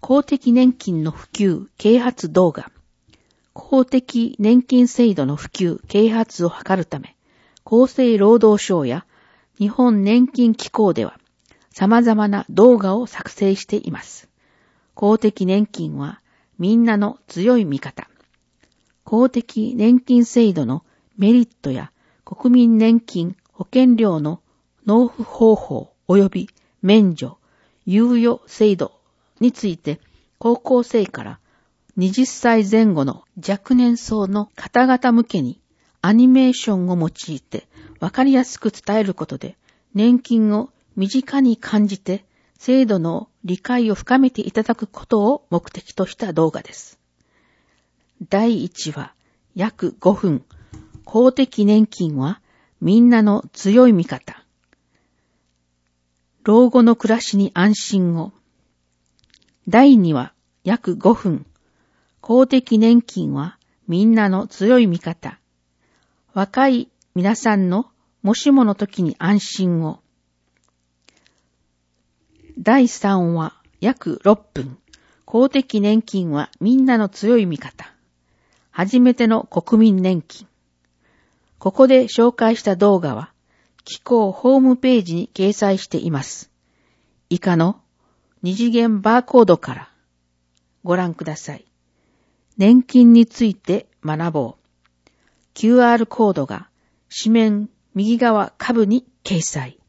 公的年金の普及啓発動画。公的年金制度の普及啓発を図るため、厚生労働省や日本年金機構では様々な動画を作成しています。公的年金はみんなの強い味方。公的年金制度のメリットや国民年金保険料の納付方法及び免除、猶予制度について高校生から20歳前後の若年層の方々向けにアニメーションを用いてわかりやすく伝えることで年金を身近に感じて制度の理解を深めていただくことを目的とした動画です。第1話約5分。公的年金はみんなの強い味方。老後の暮らしに安心を。第2話約5分。公的年金はみんなの強い味方。若い皆さんのもしもの時に安心を。第3話約6分。公的年金はみんなの強い味方。初めての国民年金。ここで紹介した動画は機構ホームページに掲載しています。以下の二次元バーコードからご覧ください。年金について学ぼう。QR コードが紙面右側下部に掲載。